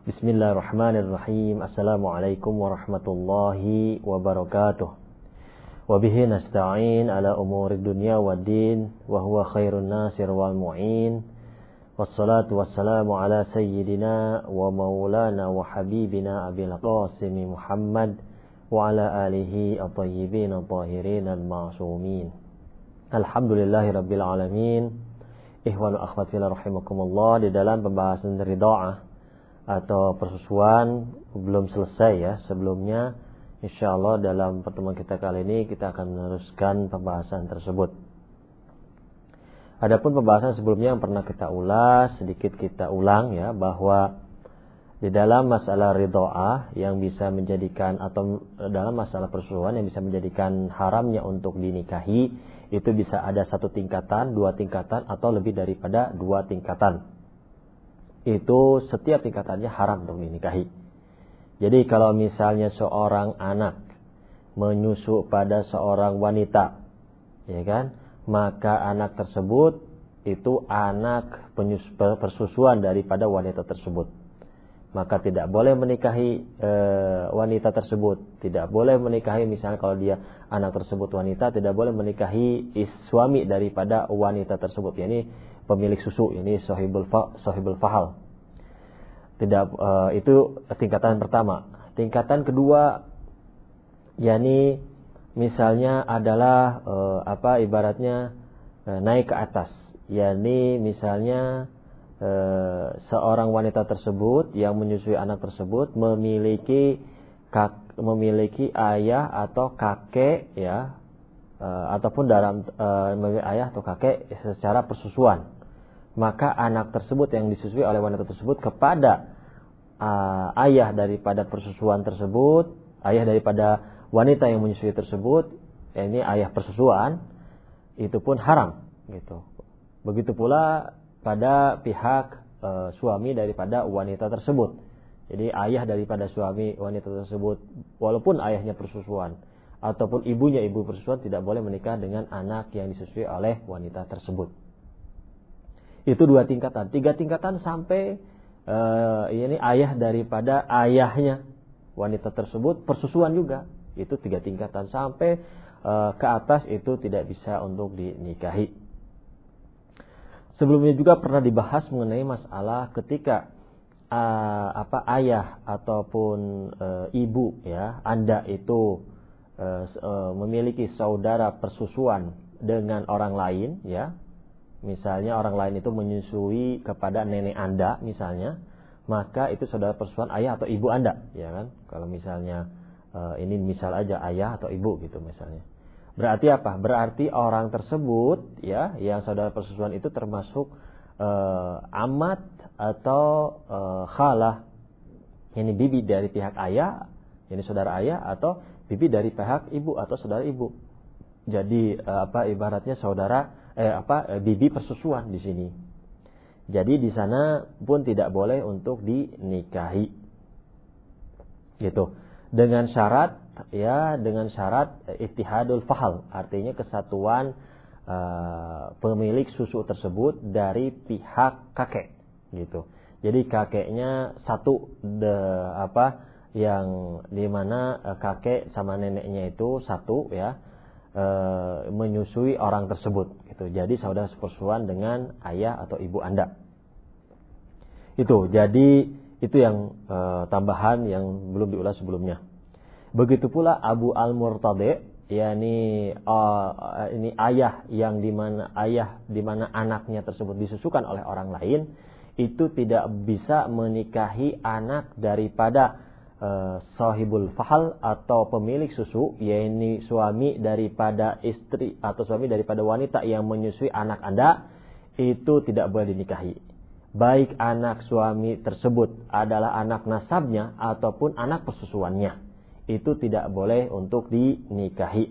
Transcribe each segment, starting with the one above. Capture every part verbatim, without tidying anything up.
Bismillahirrahmanirrahim. Assalamualaikum warahmatullahi wabarakatuh. Wabihi nasta'in ala umurid dunya waddin, wa huwa khairun nasir wal mu'in. Wassalatu wassalamu ala sayyidina wa maulana wa habibina Abil Qasimi Muhammad wa ala alihi at-tayyibin at-tahirin al-ma'sumin. Alhamdulillahi rabbil alamin. Ikhwanu akhwat fillah rahimakumullah. Di dalam pembahasan ridha'ah atau persusuan belum selesai ya. Sebelumnya insyaallah dalam pertemuan kita kali ini kita akan meneruskan pembahasan tersebut. Adapun pembahasan sebelumnya yang pernah kita ulas, sedikit kita ulang ya, bahwa di dalam masalah ridha'ah yang bisa menjadikan atau dalam masalah persusuan yang bisa menjadikan haramnya untuk dinikahi, itu bisa ada satu tingkatan, dua tingkatan, atau lebih daripada dua tingkatan. Itu setiap tingkatannya haram untuk dinikahi. Jadi kalau misalnya seorang anak menyusu pada seorang wanita, ya kan, maka anak tersebut itu anak penyus, persusuan daripada wanita tersebut. Maka tidak boleh menikahi e, wanita tersebut. Tidak boleh menikahi, misalnya kalau dia anak tersebut wanita, tidak boleh menikahi is, suami daripada wanita tersebut. Yani pemilik susu, ini sahibul fa, sahibul fahal. Tidak, e, itu tingkatan pertama. Tingkatan kedua, yani misalnya adalah e, apa ibaratnya e, naik ke atas. Yani misalnya e, seorang wanita tersebut yang menyusui anak tersebut memiliki kak, memiliki ayah atau kakek ya, e, ataupun dalam e, memiliki ayah atau kakek secara persusuan. Maka anak tersebut yang disusui oleh wanita tersebut kepada uh, ayah daripada persusuan tersebut, ayah daripada wanita yang menyusui tersebut, ini ayah persusuan, itu pun haram gitu. Begitu pula pada pihak uh, suami daripada wanita tersebut. Jadi ayah daripada suami wanita tersebut, walaupun ayahnya persusuan ataupun ibunya ibu persusuan, tidak boleh menikah dengan anak yang disusui oleh wanita tersebut. Itu dua tingkatan. Tiga tingkatan sampai uh, ini ayah daripada ayahnya wanita tersebut persusuan juga. Itu tiga tingkatan. Sampai uh, ke atas itu tidak bisa untuk dinikahi. Sebelumnya juga pernah dibahas mengenai masalah ketika uh, apa ayah ataupun uh, ibu ya, Anda itu uh, uh, memiliki saudara persusuan dengan orang lain ya. Misalnya orang lain itu menyusui kepada nenek Anda misalnya, maka itu saudara persusuan ayah atau ibu Anda, ya kan? Kalau misalnya uh, ini misal aja ayah atau ibu gitu misalnya. Berarti apa? Berarti orang tersebut ya, yang saudara persusuan itu termasuk uh, amat atau uh, khalah. Ini bibi dari pihak ayah, ini saudara ayah, atau bibi dari pihak ibu atau saudara ibu. Jadi uh, apa ibaratnya saudara Eh, apa eh, bibi persusuan di sini. Jadi di sana pun tidak boleh untuk dinikahi. Gitu. Dengan syarat ya, dengan syarat eh, ittihadul fahal, artinya kesatuan eh, pemilik susu tersebut dari pihak kakek, gitu. Jadi kakeknya satu de, apa yang dimana eh, kakek sama neneknya itu satu ya. E, menyusui orang tersebut gitu. Jadi saudara sepersuan dengan ayah atau ibu Anda. Itu. Jadi itu yang e, tambahan yang belum diulas sebelumnya. Begitu pula Abu Al-Murtadi, yakni e, ini ayah yang dimana ayah dimana anaknya tersebut disusukan oleh orang lain, itu tidak bisa menikahi anak daripada Uh, sahibul fahal atau pemilik susu, yaitu suami daripada istri atau suami daripada wanita yang menyusui anak Anda, itu tidak boleh dinikahi. Baik anak suami tersebut adalah anak nasabnya ataupun anak persusuannya, itu tidak boleh untuk dinikahi.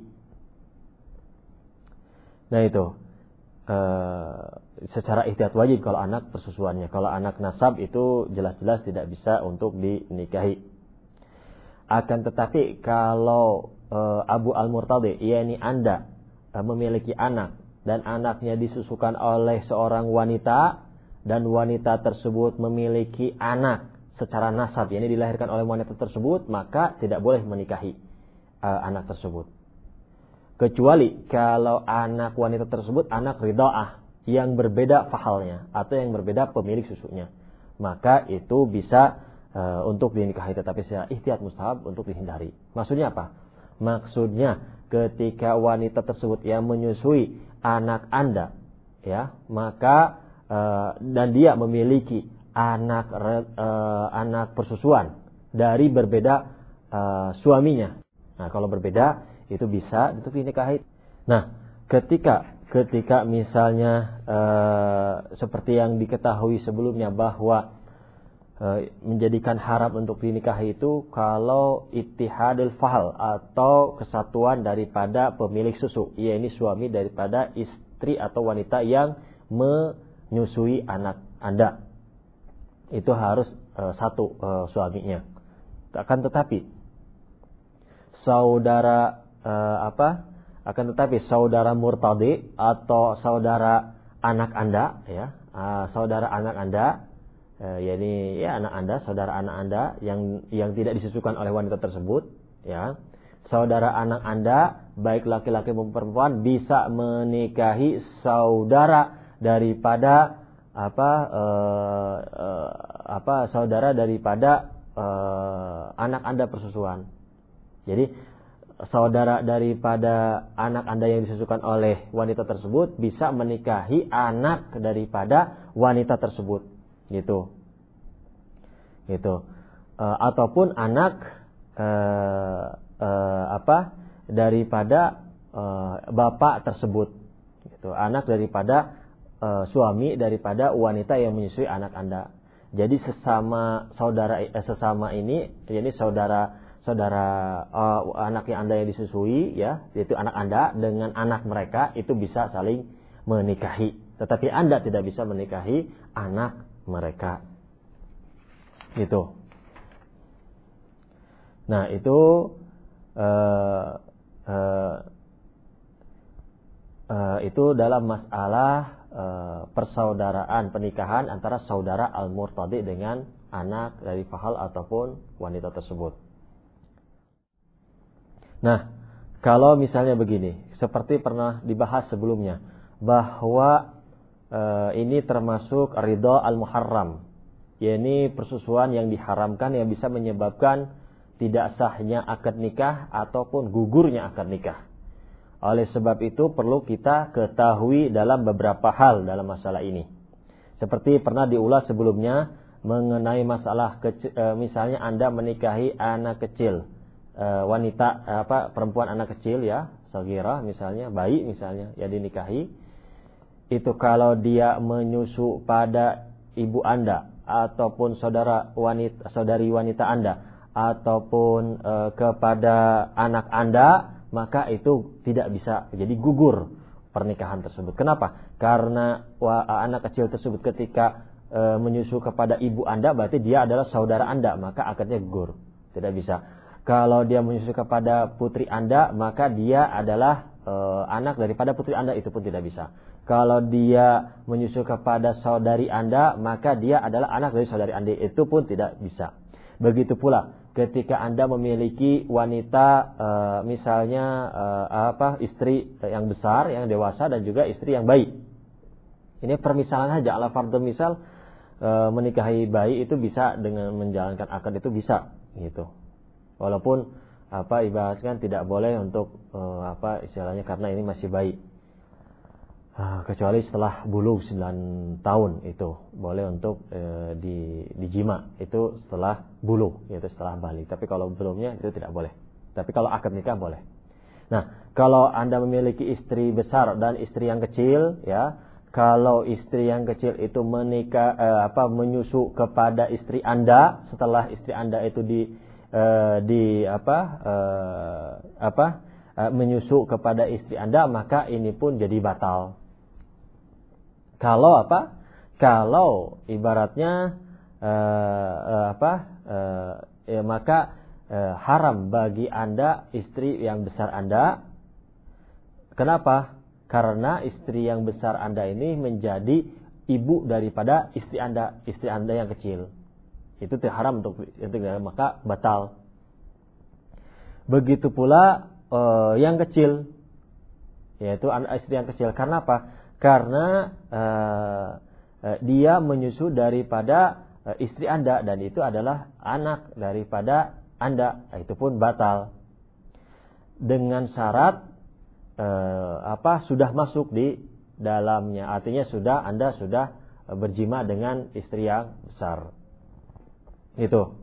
Nah itu uh, secara ihtiyat wajib kalau anak persusuannya. Kalau anak nasab itu jelas-jelas tidak bisa untuk dinikahi. Akan tetapi kalau e, Abu Al-Murtadi, yakni Anda e, memiliki anak dan anaknya disusukan oleh seorang wanita dan wanita tersebut memiliki anak secara nasab, yakni dilahirkan oleh wanita tersebut, maka tidak boleh menikahi uh, anak tersebut. Kecuali kalau anak wanita tersebut anak ridha'ah yang berbeda fahalnya atau yang berbeda pemilik susunya, maka itu bisa uh, untuk dinikahi, tetapi secara ihtiyat mustahab untuk dihindari. Maksudnya apa? Maksudnya ketika wanita tersebut yang menyusui anak Anda, ya, maka uh, dan dia memiliki anak uh, anak persusuan dari berbeda uh, suaminya. Nah, kalau berbeda itu bisa untuk dinikahi. Nah, ketika ketika misalnya uh, seperti yang diketahui sebelumnya bahwa uh, menjadikan haram untuk dinikahi itu kalau ittihadul fahal atau kesatuan daripada pemilik susu, yakni suami daripada istri atau wanita yang menyusui anak Anda. Itu harus uh, satu uh, suaminya. Akan tetapi saudara uh, apa? Akan tetapi saudara murtadi atau saudara anak Anda, ya, uh, saudara anak Anda, uh, yakni ya anak Anda, saudara anak Anda yang yang tidak disusukan oleh wanita tersebut, ya. Saudara anak Anda, baik laki-laki maupun perempuan, bisa menikahi saudara daripada apa uh, uh, apa saudara daripada uh, anak Anda persusuan. Jadi saudara daripada anak Anda yang disusukan oleh wanita tersebut bisa menikahi anak daripada wanita tersebut, gitu. Gitu. Uh, ataupun anak uh, uh, apa daripada uh, bapak tersebut, gitu. Anak daripada Uh, suami daripada wanita yang menyusui anak Anda. Jadi sesama saudara eh, sesama ini, yakni saudara saudara uh, anak yang Anda yang disusui, ya, yaitu anak Anda dengan anak mereka itu bisa saling menikahi. Tetapi Anda tidak bisa menikahi anak mereka. Gitu. Nah, itu uh, uh, uh, itu dalam masalah persaudaraan pernikahan antara saudara al-murtadi dengan anak dari fahal ataupun wanita tersebut. Nah, kalau misalnya begini, seperti pernah dibahas sebelumnya, bahwa e, ini termasuk ridha al-muharram, yakni persusuan yang diharamkan yang bisa menyebabkan tidak sahnya akad nikah ataupun gugurnya akad nikah. Oleh sebab itu perlu kita ketahui dalam beberapa hal dalam masalah ini. Seperti pernah diulas sebelumnya mengenai masalah kecil, e, misalnya Anda menikahi anak kecil, e, wanita e, apa perempuan anak kecil, ya, saghirah misalnya, bayi misalnya, ya, dinikahi. Itu kalau dia menyusu pada ibu Anda ataupun saudara wanita saudari wanita Anda ataupun e, kepada anak Anda, maka itu tidak bisa jadi gugur pernikahan tersebut. Kenapa? Karena wah, anak kecil tersebut ketika e, menyusu kepada ibu Anda, berarti dia adalah saudara Anda, maka akadnya gugur. Tidak bisa. Kalau dia menyusu kepada putri Anda, maka dia adalah e, anak daripada putri Anda, itu pun tidak bisa. Kalau dia menyusu kepada saudari Anda, maka dia adalah anak dari saudari Anda, itu pun tidak bisa. Begitu pula ketika Anda memiliki wanita e, misalnya e, apa istri yang besar, yang dewasa, dan juga istri yang bayi. Ini permisalan saja, ala fardhu misal, e, menikahi bayi itu bisa dengan menjalankan akad, itu bisa, gitu. Walaupun apa ibaratkan tidak boleh untuk e, apa istilahnya karena ini masih bayi. Kecuali setelah bulughh sembilan tahun itu boleh untuk e, di dijima, itu setelah bulughh, yaitu setelah balik. Tapi kalau belumnya itu tidak boleh. Tapi kalau akad nikah boleh. Nah, kalau Anda memiliki istri besar dan istri yang kecil, ya, kalau istri yang kecil itu menikah e, apa menyusu kepada istri Anda setelah istri Anda itu di e, di apa e, apa e, menyusu kepada istri Anda, maka ini pun jadi batal. Kalau apa? Kalau ibaratnya uh, uh, apa? Uh, ya, maka uh, haram bagi Anda istri yang besar Anda. Kenapa? Karena istri yang besar Anda ini menjadi ibu daripada istri Anda, istri Anda yang kecil. Itu haram untuk itu, maka batal. Begitu pula uh, yang kecil, yaitu istri yang kecil. Karena apa? Karena uh, uh, dia menyusu daripada uh, istri Anda, dan itu adalah anak daripada Anda, itu pun batal. Dengan syarat uh, apa sudah masuk di dalamnya, artinya sudah Anda sudah uh, berjima dengan istri yang besar. Itu.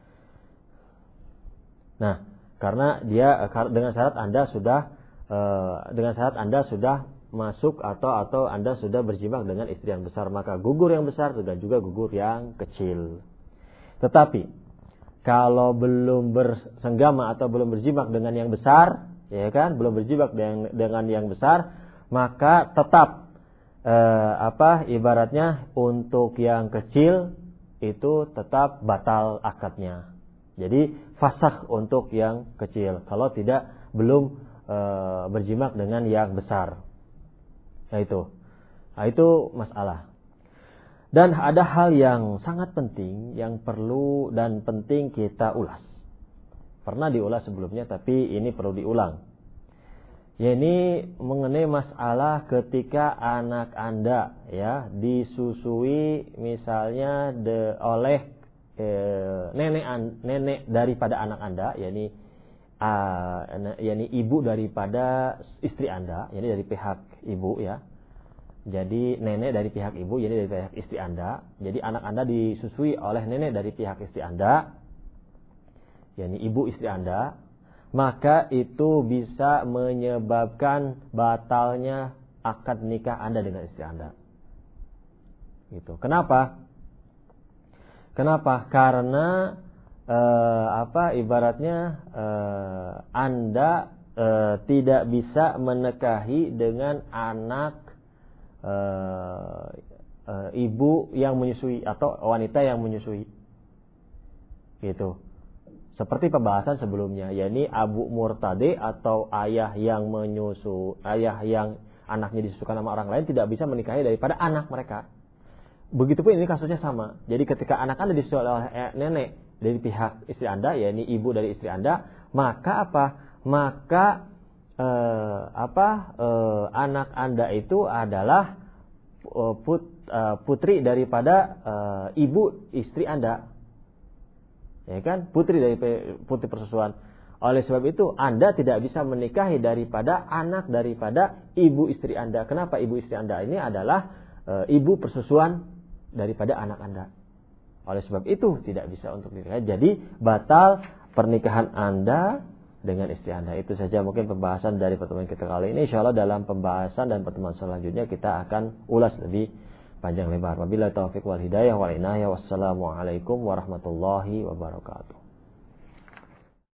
Nah, karena dia dengan syarat Anda sudah dengan syarat Anda sudah masuk atau atau Anda sudah berjima dengan istri yang besar, maka gugur yang besar dan juga gugur yang kecil. Tetapi kalau belum bersenggama atau belum berjima dengan yang besar, ya kan, belum berjima dengan, dengan yang besar, maka tetap eh, apa ibaratnya untuk yang kecil itu tetap batal akadnya. Jadi fasakh untuk yang kecil kalau tidak belum e, berjimak dengan yang besar. Nah itu. Nah itu masalah. Dan ada hal yang sangat penting yang perlu dan penting kita ulas. Pernah diulas sebelumnya tapi ini perlu diulang. Ini mengenai masalah ketika anak Anda ya disusui misalnya de, oleh nenek nenek daripada anak Anda, yakni uh, yakni ibu daripada istri Anda, yakni dari pihak ibu ya. Jadi nenek dari pihak ibu, yakni dari pihak istri Anda. Jadi anak Anda disusui oleh nenek dari pihak istri Anda, yakni ibu istri Anda, maka itu bisa menyebabkan batalnya akad nikah Anda dengan istri Anda. Gitu. Kenapa? Kenapa? Karena eh, apa ibaratnya eh, Anda eh, tidak bisa menikahi dengan anak eh, eh, ibu yang menyusui atau wanita yang menyusui. Gitu. Seperti pembahasan sebelumnya, yakni abu murtadi atau ayah yang menyusu, ayah yang anaknya disusukan sama orang lain tidak bisa menikahi daripada anak mereka. Begitupun ini kasusnya sama. Jadi ketika anak Anda disusui oleh nenek dari pihak istri Anda, yakni ibu dari istri Anda, maka apa? Maka eh, apa? Eh, anak Anda itu adalah eh, put, eh, putri daripada eh, ibu istri Anda. Ya kan? Putri dari putri persusuan. Oleh sebab itu Anda tidak bisa menikahi daripada anak daripada ibu istri Anda. Kenapa ibu istri Anda ini adalah e, ibu persusuan daripada anak Anda. Oleh sebab itu tidak bisa untuk dinikahi. Jadi batal pernikahan Anda dengan istri Anda. Itu saja mungkin pembahasan dari pertemuan kita kali ini. Insyaallah dalam pembahasan dan pertemuan selanjutnya kita akan ulas lebih panjang lebar. Wabillahi taufiq wal hidayah wal inayah. Wassalamualaikum warahmatullahi wabarakatuh.